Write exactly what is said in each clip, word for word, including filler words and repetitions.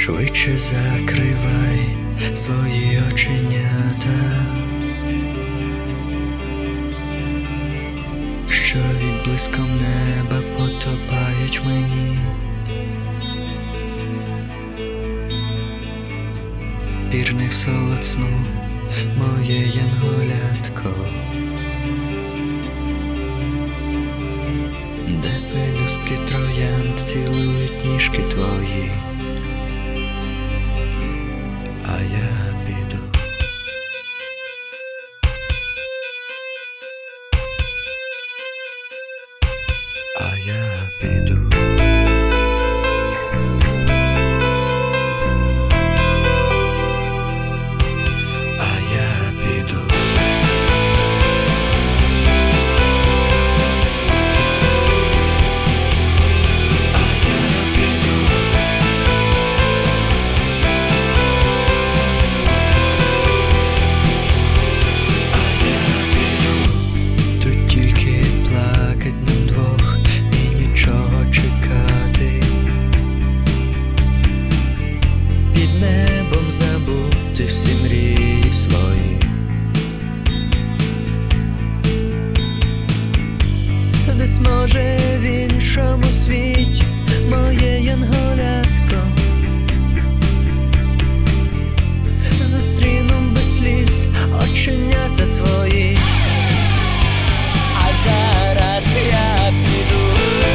Швидше закривай свої оченята, що відблиском неба потопають в мені. Пірни в солод сну, моє янголятко, де пелюстки троянд цілують ніжки твої. А я піду, а я піду, а я піду, забути всі мрії свої, десь може в іншому світі моє янголятко, зустріну без сліз оченята твої. А зараз я піду,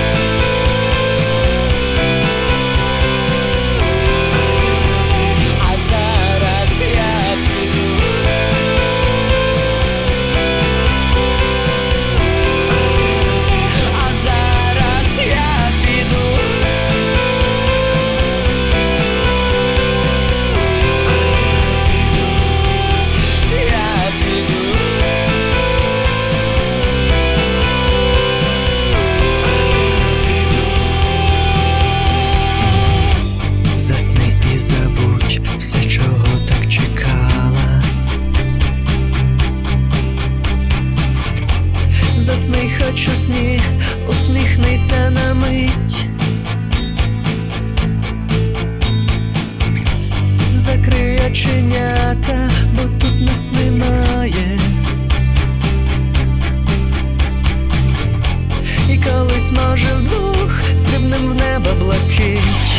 все, чого так чекала. Засни хоч у сні, усміхнися на мить, закрий оченята, бо тут нас немає. І колись, може, вдвох стрибнем в небо блакить.